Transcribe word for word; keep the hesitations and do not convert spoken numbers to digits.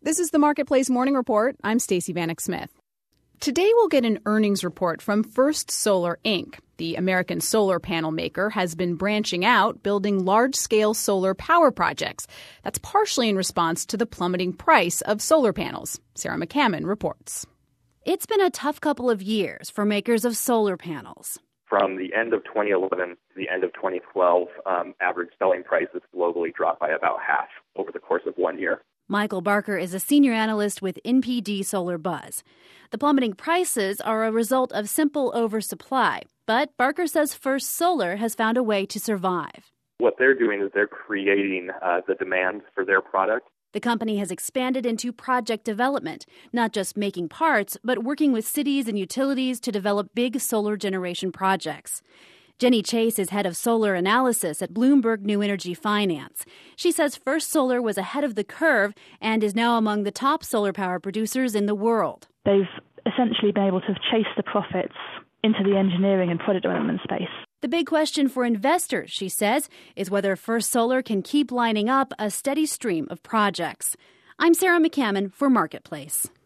This is the Marketplace Morning Report. I'm Stacey Vanek Smith. Today we'll get an earnings report from First Solar, Incorporated. The American solar panel maker has been branching out, building large-scale solar power projects. That's partially in response to the plummeting price of solar panels. Sarah McCammon reports. It's been a tough couple of years for makers of solar panels. From the end of twenty eleven to the end of twenty twelve, um, average selling prices globally dropped by about half over the course of one year. Michael Barker is a senior analyst with N P D Solar Buzz. The plummeting prices are a result of simple oversupply, but Barker says First Solar has found a way to survive. What they're doing is they're creating uh, the demand for their product. The company has expanded into project development, not just making parts, but working with cities and utilities to develop big solar generation projects. Jenny Chase is head of solar analysis at Bloomberg New Energy Finance. She says First Solar was ahead of the curve and is now among the top solar power producers in the world. They've essentially been able to chase the profits into the engineering and product development space. The big question for investors, she says, is whether First Solar can keep lining up a steady stream of projects. I'm Sarah McCammon for Marketplace.